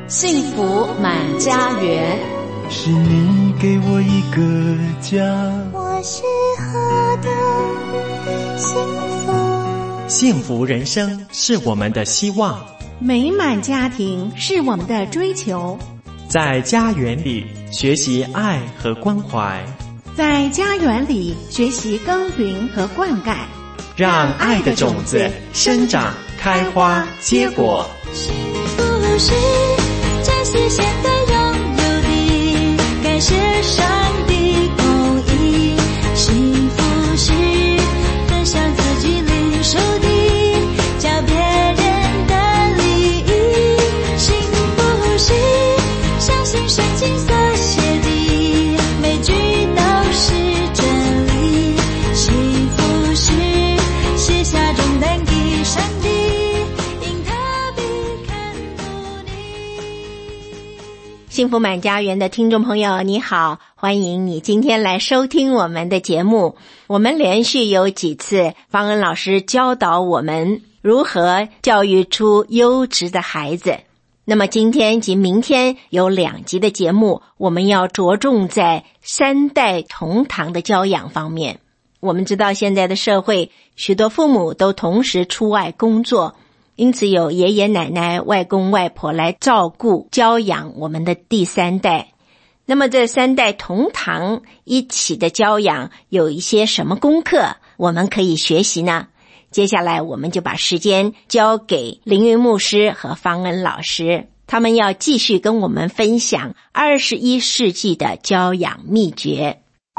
幸福满家园， 是你给我一个家。 我是何等幸福， 幸福人生是我们的希望， 美满家庭是我们的追求。 在家园里学习爱和关怀， 在家园里学习耕耘和灌溉， 让爱的种子生长、开花、结果。 幸福是珍惜现在拥有的，感谢上帝供应。幸福是分享自己领受的，叫别人的利益。幸福是相信圣经所写的，每句都是真理。幸福是卸下重担给上帝，因他必看顾你。 幸福满家园的听众朋友你好，欢迎你今天来收听我们的节目。我们连续有几次方恩老师教导我们如何教育出优质的孩子。那么今天及明天有2集的节目，我们要着重在3代同堂的教养方面。我们知道现在的社会，许多父母都同时出外工作，因此有爷爷奶奶、外公外婆来照顾教养我们的第3代。那么这3代同堂一起的教养有一些什么功课我们可以学习呢？接下来我们就把时间交给凌云牧师和方恩老师，他们要继续跟我们分享21世纪的教养秘诀。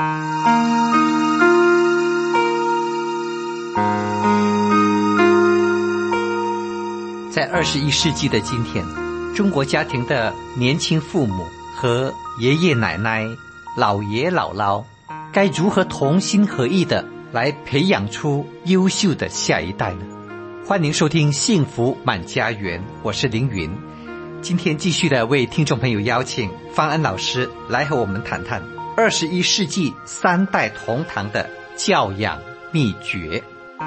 在21世纪的今天，中国家庭的年轻父母和爷爷奶奶、老爷姥姥该如何同心合意的来培养出优秀的下一代呢？欢迎收听幸福满家园，我是凌云。今天继续的为听众朋友邀请方恩老师来和我们谈谈21世纪3代同堂的教养秘诀。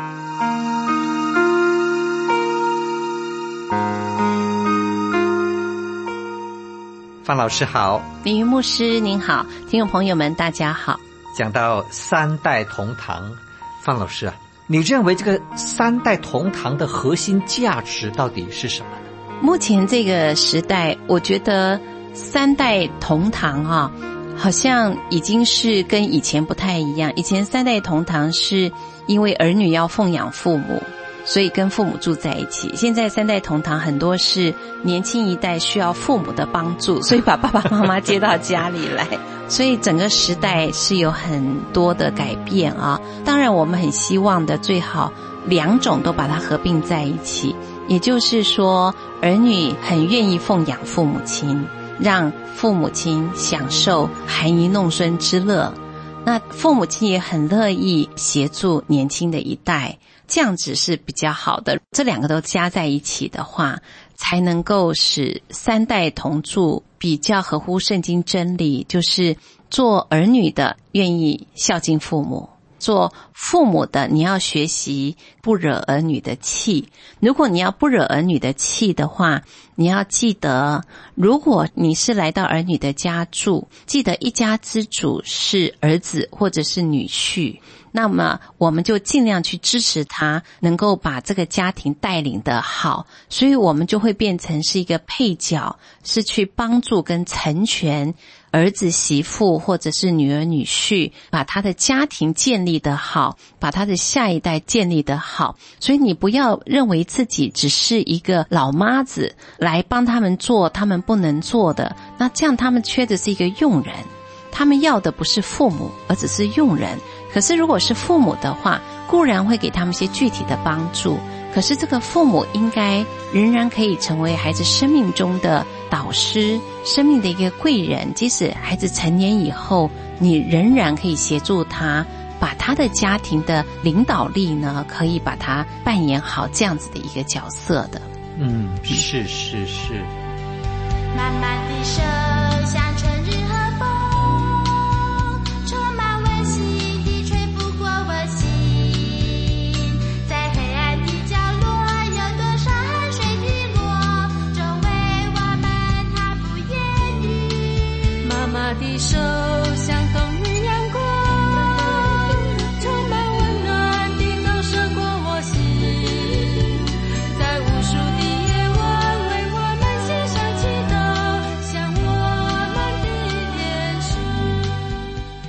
方老师好。 凌云牧师您好，听众朋友们大家好。 讲到3代同堂，方老师啊，你认为这个3代同堂的核心价值到底是什么呢？ 目前这个时代，我觉得3代同堂啊，好像已经是跟以前不太一样。以前3代同堂是因为儿女要奉养父母，所以跟父母住在一起。现在3代同堂很多是年轻一代需要父母的帮助，所以把爸爸妈妈接到家里来。所以整个时代是有很多的改变啊。当然我们很希望的最好2种都把它合并在一起，也就是说儿女很愿意奉养父母亲，让父母亲享受含饴弄孙之乐，那父母亲也很乐意协助年轻的一代，这样子是比较好的。这2个都加在一起的话，才能够使3代同住比较合乎圣经真理，就是做儿女的愿意孝敬父母，做父母的你要学习不惹儿女的气。如果你要不惹儿女的气的话，你要记得，如果你是来到儿女的家住，记得一家之主是儿子或者是女婿，那么我们就尽量去支持他能够把这个家庭带领得好，所以我们就会变成是一个配角，是去帮助跟成全儿子媳妇或者是女儿女婿，把他的家庭建立得好，把他的下一代建立得好。所以你不要认为自己只是一个老妈子来帮他们做他们不能做的，那这样他们缺的是一个用人，他们要的不是父母，而只是用人。可是如果是父母的话，固然会给他们一些具体的帮助，可是这个父母应该仍然可以成为孩子生命中的导师，生命的一个贵人。即使孩子成年以后，你仍然可以协助他把他的家庭的领导力呢，可以把他扮演好这样子的一个角色的。 是。 慢慢的手像春日和风，充满温馨的吹拂过我心，在黑暗的角落有多少汗水滴落，中为我们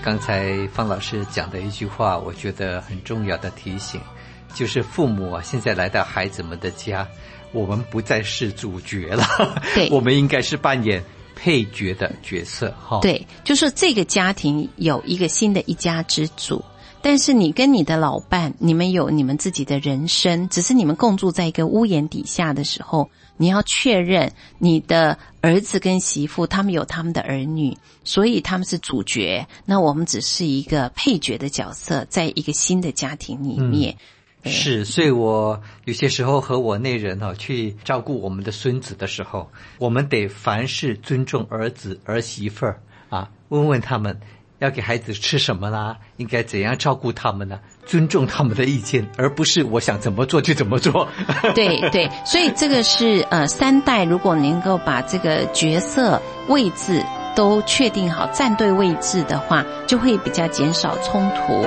刚才方老师讲的一句话，我觉得很重要的提醒，就是父母啊，现在来到孩子们的家，我们不再是主角了， 对， 我们应该是扮演配角的角色哈。 对，就说这个家庭有一个新的一家之主，但是你跟你的老伴，你们有你们自己的人生，只是你们共住在一个屋檐底下的时候，你要确认你的儿子跟媳妇他们有他们的儿女，所以他们是主角，那我们只是一个配角的角色，在一个新的家庭里面。 是，所以我有些时候和我内人去照顾我们的孙子的时候，我们得凡事尊重儿子儿媳妇儿啊，问问他们要给孩子吃什么啦，应该怎样照顾他们呢？尊重他们的意见，而不是我想怎么做就怎么做。 对对，所以这个是三代如果能够把这个角色位置都确定好，站对位置的话，就会比较减少冲突。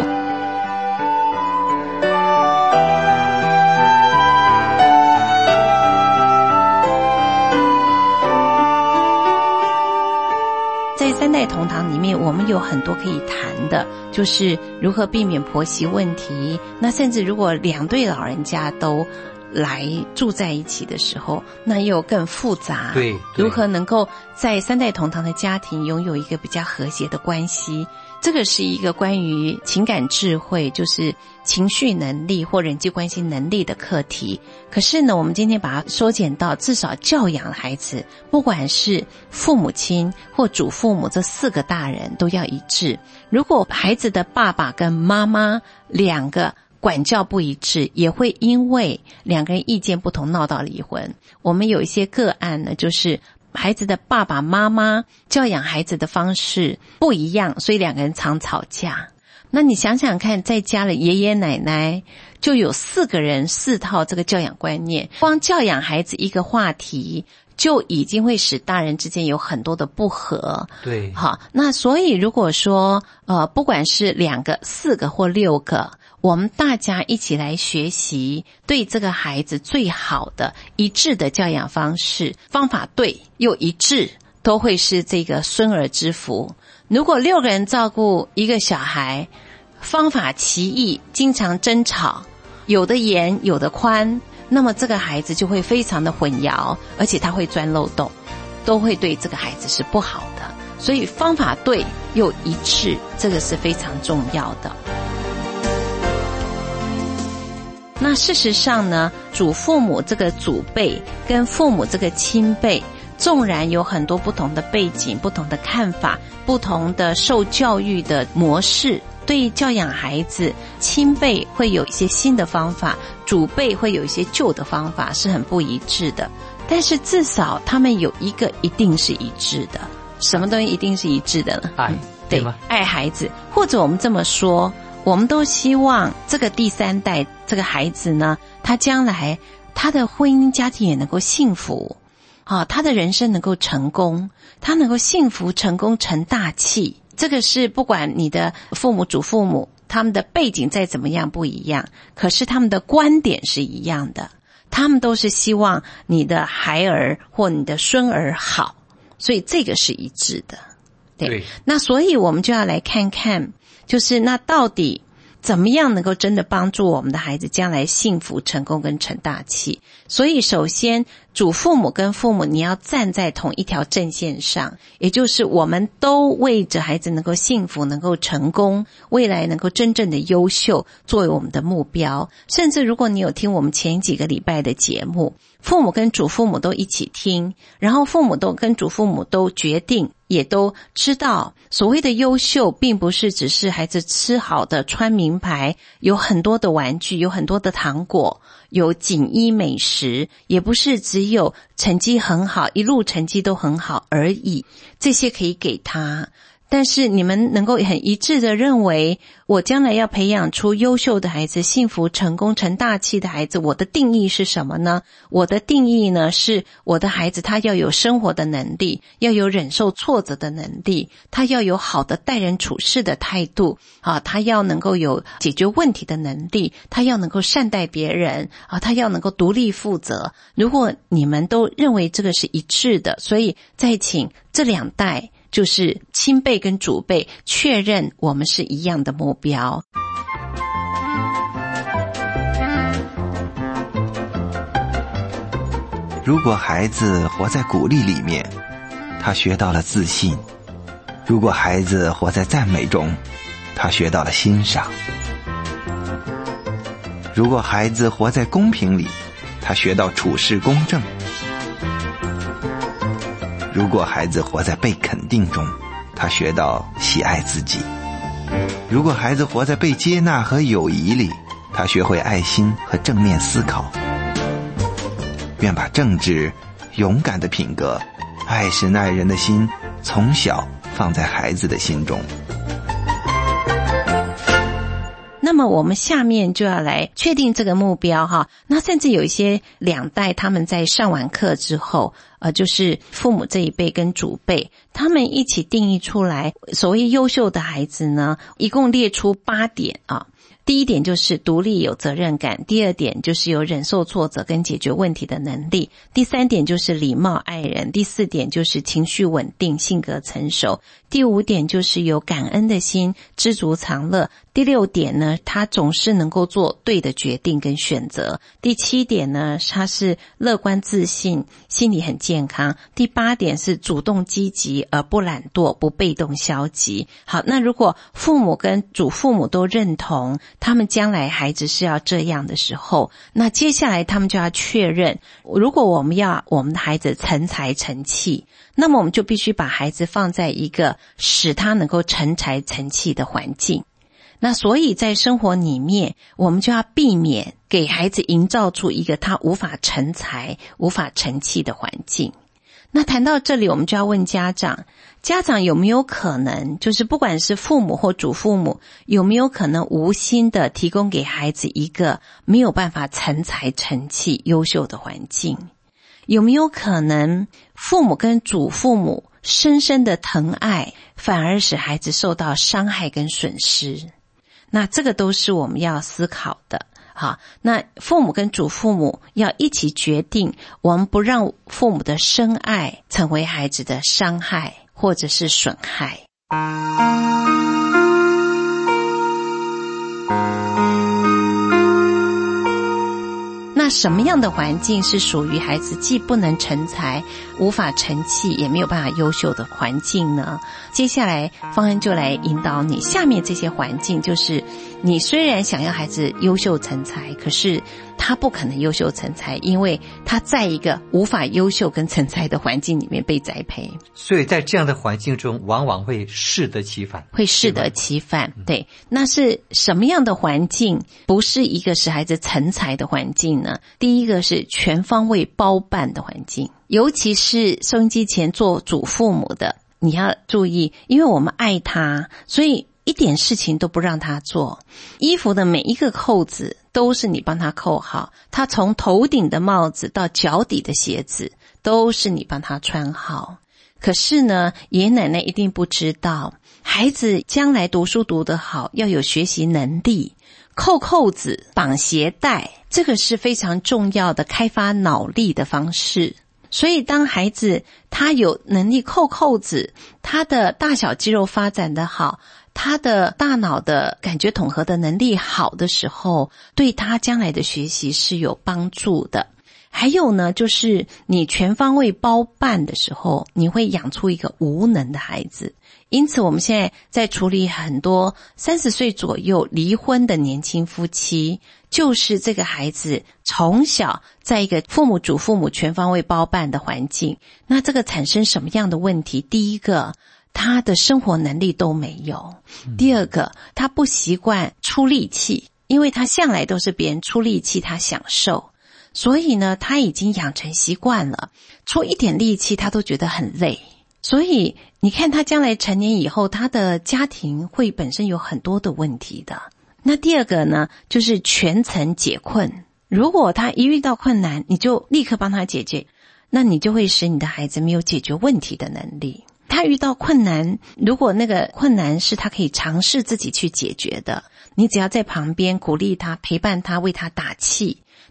在三代同堂里面，我们有很多可以谈的，就是如何避免婆媳问题。那甚至如果两对老人家都来住在一起的时候，那又更复杂。 对， 如何能够在三代同堂的家庭拥有一个比较和谐的关系？这个是一个关于情感智慧，就是情绪能力或人际关系能力的课题。可是呢，我们今天把它缩减到至少教养孩子，不管是父母亲或祖父母这4个大人都要一致。如果孩子的爸爸跟妈妈两个管教不一致，也会因为两个人意见不同闹到离婚。我们有一些个案呢，就是孩子的爸爸妈妈教养孩子的方式不一样，所以两个人常吵架。那你想想看，再加了爷爷奶奶，就有4个人4套这个教养观念，光教养孩子一个话题就已经会使大人之间有很多的不和。 对， 好，那所以如果说不管是2个、4个或6个，我们大家一起来学习对这个孩子最好的一致的教养方式，方法对又一致，都会是这个孙儿之福。如果6个人照顾一个小孩，方法奇异，经常争吵，有的严有的宽，那么这个孩子就会非常的混淆，而且他会钻漏洞，都会对这个孩子是不好的。所以方法对又一致，这个是非常重要的。那事实上呢，祖父母这个祖辈跟父母这个亲辈，纵然有很多不同的背景、不同的看法、不同的受教育的模式，对教养孩子，亲辈会有一些新的方法，祖辈会有一些旧的方法，是很不一致的。但是至少他们有一个一定是一致的。什么东西一定是一致的呢？ 爱，对吗？ 爱孩子，或者我们这么说，我们都希望这个第3代这个孩子呢，他将来他的婚姻家庭也能够幸福，他的人生能够成功，他能够幸福成功成大器。这个是不管你的父母祖父母他们的背景再怎么样不一样，可是他们的观点是一样的，他们都是希望你的孩儿或你的孙儿好，所以这个是一致的。对，那所以我们就要来看看，就是那到底怎么样能够真的帮助我们的孩子将来幸福成功跟成大器。所以首先祖父母跟父母你要站在同一条阵线上，也就是我们都为着孩子能够幸福能够成功，未来能够真正的优秀作为我们的目标。甚至如果你有听我们前几个礼拜的节目，父母跟祖父母都一起听，然后父母都跟祖父母都决定，也都知道所谓的优秀并不是只是孩子吃好的穿名牌，有很多的玩具，有很多的糖果，有锦衣美食，也不是只有成绩很好，一路成绩都很好而已，这些可以给他。但是你们能够很一致的认为，我将来要培养出优秀的孩子，幸福成功成大器的孩子，我的定义是什么呢？我的定义呢，是我的孩子他要有生活的能力，要有忍受挫折的能力，他要有好的待人处事的态度，他要能够有解决问题的能力，他要能够善待别人，他要能够独立负责。如果你们都认为这个是一致的，所以再请这2代就是亲辈跟主辈确认我们是一样的目标。 如果孩子活在鼓励里面，他学到了自信；如果孩子活在赞美中，他学到了欣赏；如果孩子活在公平里，他学到处事公正；如果孩子活在被肯定中，他学到喜爱自己；如果孩子活在被接纳和友谊里，他学会爱心和正面思考。愿把正直、勇敢的品格、爱神爱人的心从小放在孩子的心中。 那么我们下面就要来确定这个目标哈。那甚至有一些两代他们在上完课之后，就是父母这一辈跟祖辈，他们一起定义出来所谓优秀的孩子呢，一共列出8点啊。第一点就是独立有责任感，第二点就是有忍受挫折跟解决问题的能力，第3点就是礼貌爱人，第4点就是情绪稳定性格成熟，第5点就是有感恩的心知足常乐，第6点呢他总是能够做对的决定跟选择，第7点呢他是乐观自信心理很健康，第8点是主动积极而不懒惰不被动消极。好，那如果父母跟祖父母都认同他们将来孩子是要这样的时候，那接下来他们就要确认，如果我们要我们的孩子成才成器，那么我们就必须把孩子放在一个使他能够成才成器的环境。那所以在生活里面，我们就要避免给孩子营造出一个他无法成才无法成器的环境。那谈到这里，我们就要问家长有没有可能，就是不管是父母或祖父母，有没有可能无心的提供给孩子一个没有办法成才成器优秀的环境？有没有可能父母跟祖父母深深的疼爱，反而使孩子受到伤害跟损失？那这个都是我们要思考的。好，那父母跟祖父母要一起决定，我们不让父母的深爱成为孩子的伤害或者是损害。那什么样的环境是属于孩子既不能成才无法成器也没有办法优秀的环境呢？接下来方恩就来引导你，下面这些环境就是你虽然想要孩子优秀成才，可是他不可能优秀成才，因为他在一个无法优秀跟成才的环境里面被栽培， 所以在这样的环境中往往会适得其反。 对，那是什么样的环境不是一个使孩子成才的环境呢？第一个是全方位包办的环境，尤其是收音机前做祖父母的，你要注意，因为我们爱他，所以一点事情都不让他做，衣服的每一个扣子都是你帮他扣好，他从头顶的帽子到脚底的鞋子都是你帮他穿好。可是呢，爷爷奶奶一定不知道，孩子将来读书读得好，要有学习能力，扣扣子绑鞋带，这个是非常重要的开发脑力的方式。所以当孩子他有能力扣扣子，他的大小肌肉发展得好，他的大脑的感觉统合的能力好的时候，对他将来的学习是有帮助的。还有呢，就是你全方位包办的时候，你会养出一个无能的孩子。因此我们现在在处理很多30岁左右离婚的年轻夫妻，就是这个孩子从小在一个父母祖父母全方位包办的环境，那这个产生什么样的问题？第一个，他的生活能力都没有；第二个，他不习惯出力气，因为他向来都是别人出力气他享受，所以呢他已经养成习惯了，出一点力气他都觉得很累。所以你看他将来成年以后，他的家庭会本身有很多的问题的。那第二个呢，就是全程解困。如果他一遇到困难，你就立刻帮他解决，那你就会使你的孩子没有解决问题的能力。他遇到困难，如果那个困难是他可以尝试自己去解决的，你只要在旁边鼓励他陪伴他为他打气，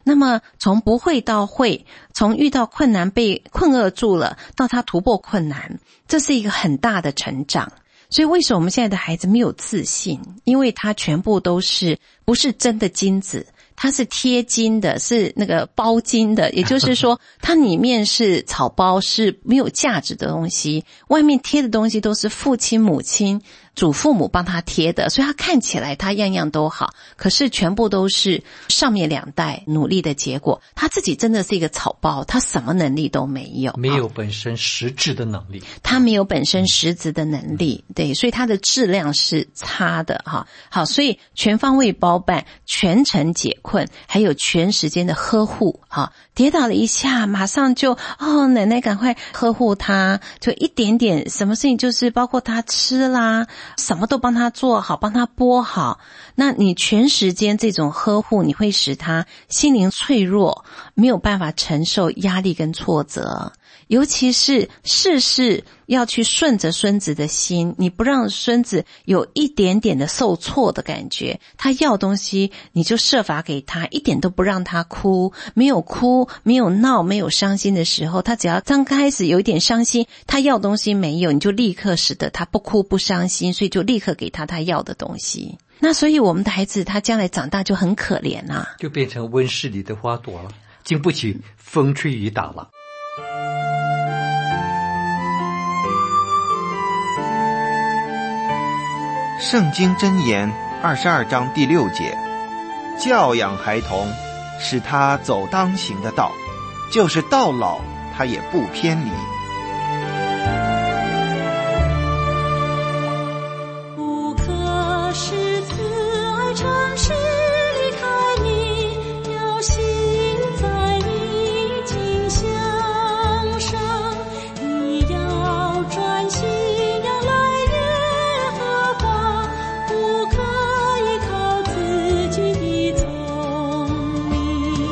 那么从不会到会，从遇到困难被困厄住了，到他突破困难，这是一个很大的成长。所以为什么我们现在的孩子没有自信？因为他全部都是不是真的金子，它是贴金的，是那个包金的，也就是说它里面是草包，是没有价值的东西，外面贴的东西都是父亲母亲祖父母帮他贴的，所以他看起来他样样都好，可是全部都是上面2代努力的结果，他自己真的是一个草包，他什么能力都没有， 没有本身实质的能力， 他没有本身实质的能力，对，所以他的质量是差的哈。好，所以全方位包办，全程解困，还有全时间的呵护哈。跌倒了一下，马上就奶奶赶快呵护他，就一点点什么事情，就是包括他吃啦，什么都帮他做好，帮他剥好。那你全时间这种呵护，你会使他心灵脆弱，没有办法承受压力跟挫折。尤其是事事要去顺着孙子的心，你不让孙子有一点点的受挫的感觉，他要东西你就设法给他，一点都不让他哭，没有哭，没有闹，没有伤心的时候，他只要刚开始有一点伤心，他要东西没有，你就立刻使得他不哭不伤心，所以就立刻给他要的东西。那所以我们的孩子他将来长大就很可怜啊， 就变成温室里的花朵了，经不起风吹雨打了。 圣经箴言22章第6节，教养孩童，使他走当行的道，就是到老他也不偏离。 不可使慈爱诚实离开你，要行在你径向上，你要专心仰赖耶和华，不可依靠自己的聪明。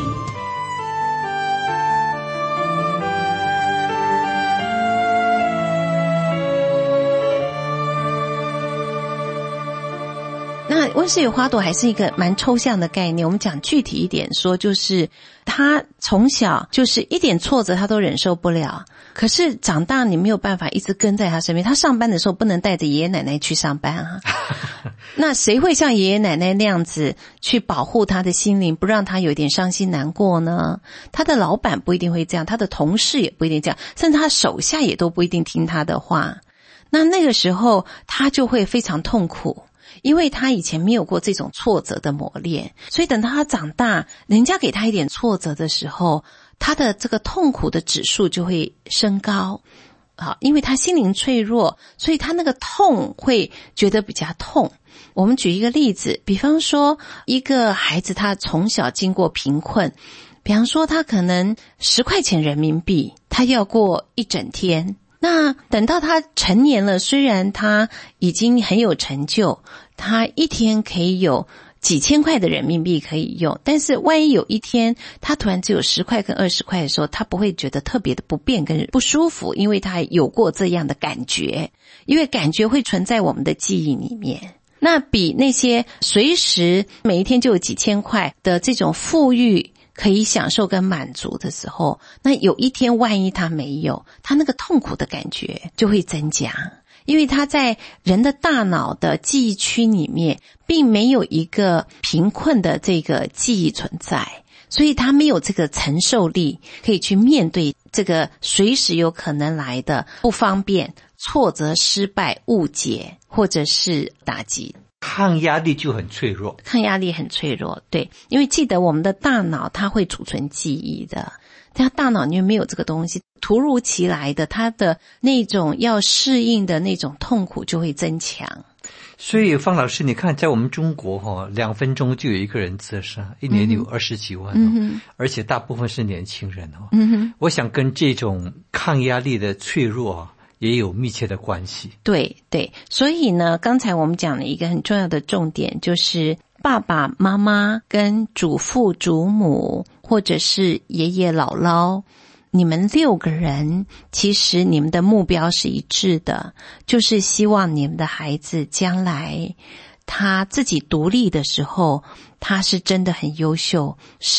那温室里花朵还是一个蛮抽象的概念，我们讲具体一点说，就是他从小就是一点挫折他都忍受不了，可是长大你没有办法一直跟在他身边，他上班的时候不能带着爷爷奶奶去上班啊那谁会像爷爷奶奶那样子去保护他的心灵，不让他有点伤心难过呢？他的老板不一定会这样，他的同事也不一定这样，甚至他手下也都不一定听他的话。那个时候他就会非常痛苦，因为他以前没有过这种挫折的磨练，所以等到他长大，人家给他一点挫折的时候，他的这个痛苦的指数就会升高。好，因为他心灵脆弱，所以他那个痛会觉得比较痛。我们举一个例子，比方说一个孩子他从小经过贫困，比方说他可能10块钱人民币，他要过一整天。那等到他成年了，虽然他已经很有成就，他一天可以有几千块的人民币可以用，但是万一有一天他突然只有10块跟20块的时候，他不会觉得特别的不便跟不舒服，因为他有过这样的感觉，因为感觉会存在我们的记忆里面。那比那些随时每一天就有几千块的这种富裕可以享受跟满足的时候，那有一天万一他没有，他那个痛苦的感觉就会增加，因为他在人的大脑的记忆区里面并没有一个贫困的这个记忆存在，所以他没有这个承受力可以去面对这个随时有可能来的不方便、挫折、失败、误解或者是打击。 抗压力就很脆弱， 抗压力很脆弱，对，因为记得我们的大脑它会储存记忆的，但大脑因为没有这个东西，突如其来的它的那种要适应的那种痛苦就会增强。 所以方老师你看在我们中国2分钟就有一个人自杀，一年有20几万而且大部分是年轻人我想跟这种抗压力的脆弱也有密切的关系。 对对，所以呢，刚才我们讲了一个很重要的重点，就是爸爸妈妈跟祖父祖母或者是爷爷姥姥，你们6个人其实你们的目标是一致的，就是希望你们的孩子将来他自己独立的时候，他是真的很优秀，是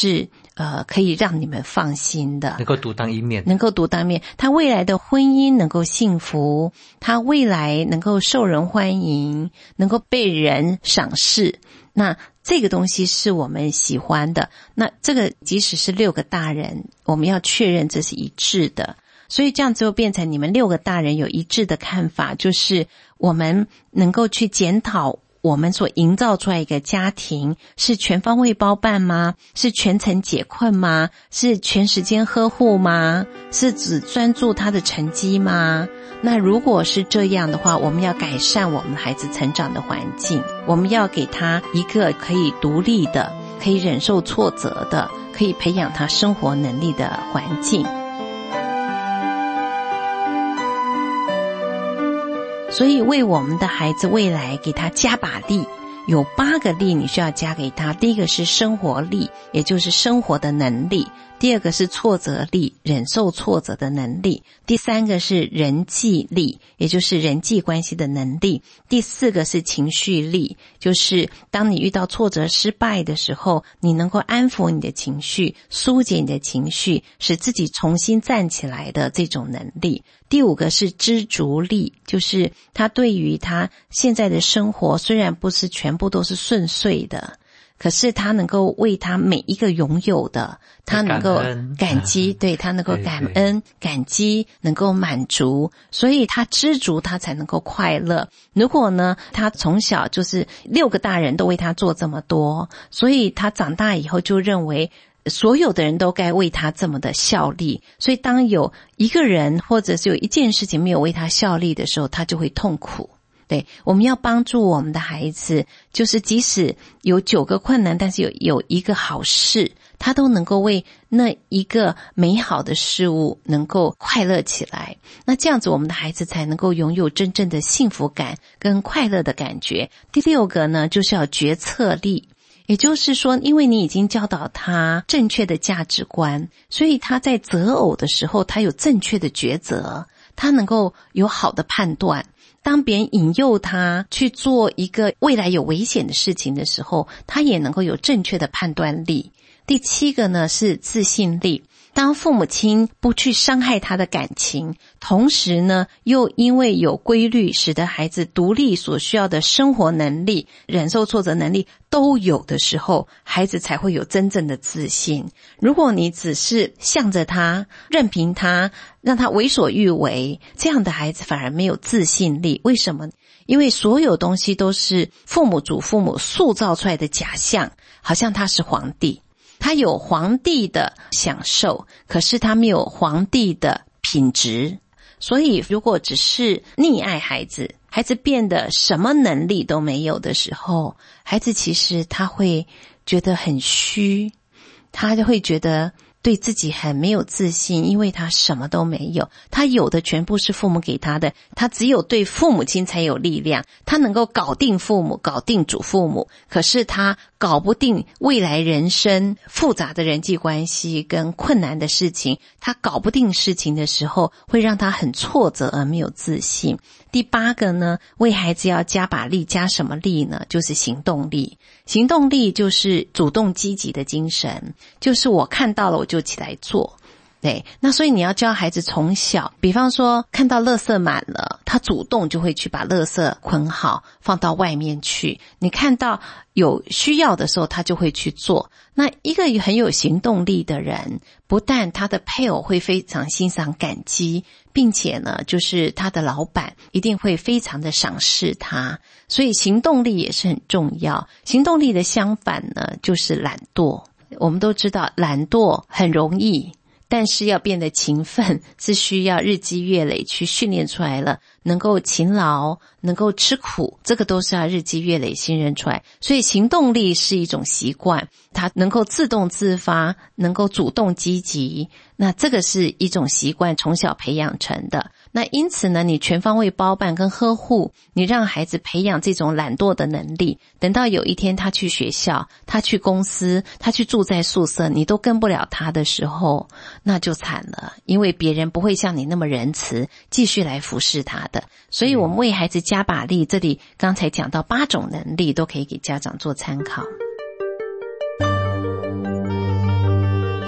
可以让你们放心的， 能够独当一面， 他未来的婚姻能够幸福，他未来能够受人欢迎，能够被人赏识，那这个东西是我们喜欢的。那这个即使是6个大人，我们要确认这是一致的，所以这样就变成你们6个大人有一致的看法，就是我们能够去检讨我们所营造出来一个家庭是全方位包办吗？是全程解困吗？是全时间呵护吗？是只专注他的成绩吗？那如果是这样的话，我们要改善我们孩子成长的环境，我们要给他一个可以独立的，可以忍受挫折的，可以培养他生活能力的环境。所以为我们的孩子未来给他加把力，有8个力你需要加给他。第一个是生活力，也就是生活的能力；第二个是挫折力，忍受挫折的能力；第3个是人际力，也就是人际关系的能力；第4个是情绪力，就是当你遇到挫折失败的时候，你能够安抚你的情绪，疏解你的情绪，使自己重新站起来的这种能力。第5个是知足力，就是他对于他现在的生活虽然不是全部都是顺遂的，可是他能够为他每一个拥有的，他能够感激，对，他能够感恩感激，能够满足，所以他知足，他才能够快乐。如果呢他从小就是6个大人都为他做这么多，所以他长大以后就认为所有的人都该为他这么的效力，所以当有一个人或者是有一件事情没有为他效力的时候，他就会痛苦。对，我们要帮助我们的孩子，就是即使有9个困难，但是有一个好事，他都能够为那一个美好的事物能够快乐起来。那这样子我们的孩子才能够拥有真正的幸福感跟快乐的感觉。第6个呢，就是要决策力，也就是说，因为你已经教导他正确的价值观，所以他在择偶的时候，他有正确的抉择，他能够有好的判断。当别人引诱他去做一个未来有危险的事情的时候，他也能够有正确的判断力。第7个呢是自信力，当父母亲不去伤害他的感情，同时呢又因为有规律，使得孩子独立所需要的生活能力、忍受挫折能力都有的时候，孩子才会有真正的自信。如果你只是向着他，任凭他，让他为所欲为，这样的孩子反而没有自信力。为什么？因为所有东西都是父母祖父母塑造出来的假象，好像他是皇帝，他有皇帝的享受，可是他没有皇帝的品质。所以如果只是溺爱孩子，孩子变得什么能力都没有的时候，孩子其实他会觉得很虚，他就会觉得对自己很没有自信，因为他什么都没有，他有的全部是父母给他的，他只有对父母亲才有力量，他能够搞定父母，搞定祖父母，可是他搞不定未来人生复杂的人际关系跟困难的事情，他搞不定事情的时候，会让他很挫折而没有自信。第8个呢，为孩子要加把力，加什么力呢？就是行动力。行动力就是主动积极的精神，就是我看到了我就起来做。对，那所以你要教孩子从小，比方说看到垃圾满了，他主动就会去把垃圾捆好放到外面去，你看到有需要的时候他就会去做。那一个很有行动力的人，不但他的配偶会非常欣赏感激，并且呢就是他的老板一定会非常的赏识他，所以行动力也是很重要。行动力的相反呢就是懒惰。我们都知道懒惰很容易，但是要变得勤奋是需要日积月累去训练出来了，能够勤劳，能够吃苦，这个都是要日积月累训练出来。所以行动力是一种习惯，它能够自动自发，能够主动积极，那这个是一种习惯，从小培养成的。那因此呢，你全方位包办跟呵护，你让孩子培养这种懒惰的能力，等到有一天他去学校，他去公司，他去住在宿舍，你都跟不了他的时候，那就惨了，因为别人不会像你那么仁慈继续来服侍他的。所以我们为孩子加把力，这里刚才讲到8种能力都可以给家长做参考。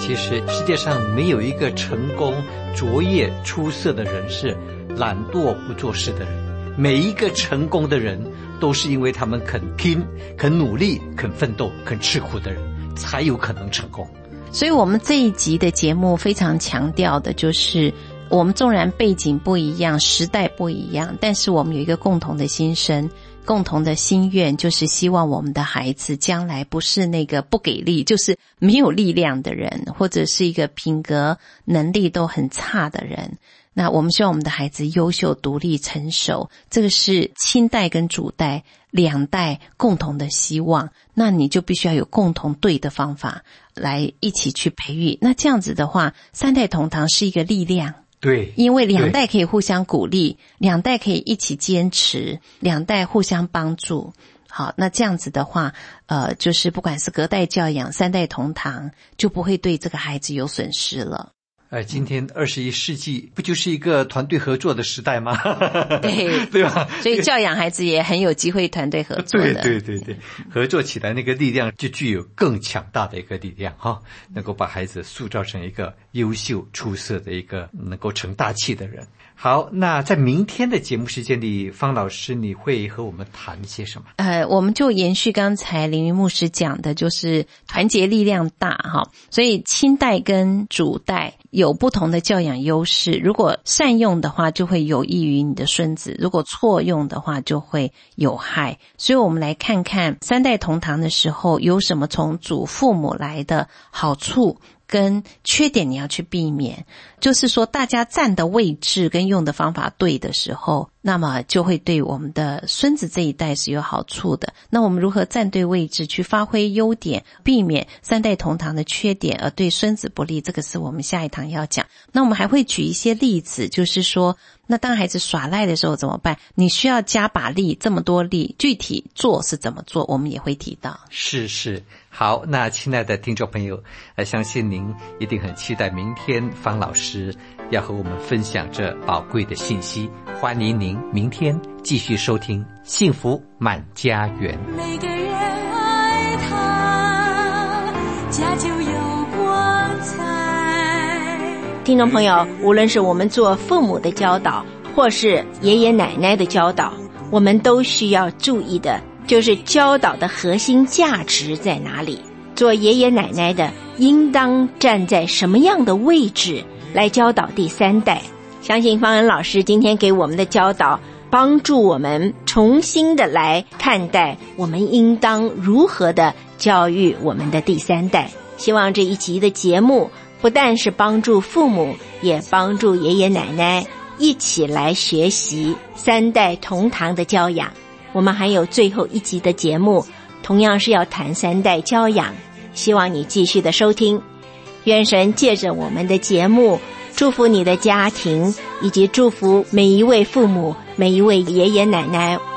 其实世界上没有一个成功、卓越、出色的人是懒惰不做事的人。每一个成功的人都是因为他们肯拼、肯努力、肯奋斗、肯吃苦的人，才有可能成功。 所以我们这一集的节目非常强调的就是我们纵然背景不一样，时代不一样，但是我们有一个共同的心声，共同的心愿，就是希望我们的孩子将来不是那个不给力，就是没有力量的人，或者是一个品格能力都很差的人。那我们希望我们的孩子优秀、独立、成熟，这个是亲代跟主代两代共同的希望。那你就必须要有共同对的方法来一起去培育。那这样子的话，三代同堂是一个力量。 对， 因为两代可以互相鼓励，两代可以一起坚持，两代互相帮助。好，那这样子的话，就是不管是隔代教养、三代同堂，就不会对这个孩子有损失了。 今天21世纪不就是一个团队合作的时代吗？ 对， 对吧？ 所以教养孩子也很有机会团队合作的。 对，合作起来那个力量就具有更强大的一个力量哈，能够把孩子塑造成一个优秀、出色的一个能够成大器的人。好，那在明天的节目时间里，方老师你会和我们谈些什么？ 我们就延续刚才凌云牧师讲的，就是团结力量大哈。所以亲代跟主代有不同的教养优势，如果善用的话就会有益于你的孙子，如果错用的话就会有害。所以我们来看看三代同堂的时候有什么从祖父母来的好处跟缺点你要去避免。就是说大家站的位置跟用的方法对的时候，那么就会对我们的孙子这一代是有好处的。那我们如何站对位置去发挥优点，避免三代同堂的缺点而对孙子不利，这个是我们下一堂要讲。那我们还会举一些例子，就是说那当孩子耍赖的时候怎么办，你需要加把力，这么多力，具体做是怎么做，我们也会提到。 是好，那亲爱的听众朋友，相信您一定很期待明天方老师要和我们分享这宝贵的信息。欢迎您明天继续收听幸福满家园。 每个人爱他，家就有光彩。 听众朋友，无论是我们做父母的教导，或是爷爷奶奶的教导，我们都需要注意的就是教导的核心价值在哪里。做爷爷奶奶的应当站在什么样的位置来教导第三代。相信方恩老师今天给我们的教导，帮助我们重新的来看待我们应当如何的教育我们的第三代。希望这一集的节目不但是帮助父母，也帮助爷爷奶奶一起来学习三代同堂的教养。我们还有最后一集的节目，同样是要谈三代教养，希望你继续的收听。愿神借着我们的节目祝福你的家庭，以及祝福每一位父母，每一位爷爷奶奶。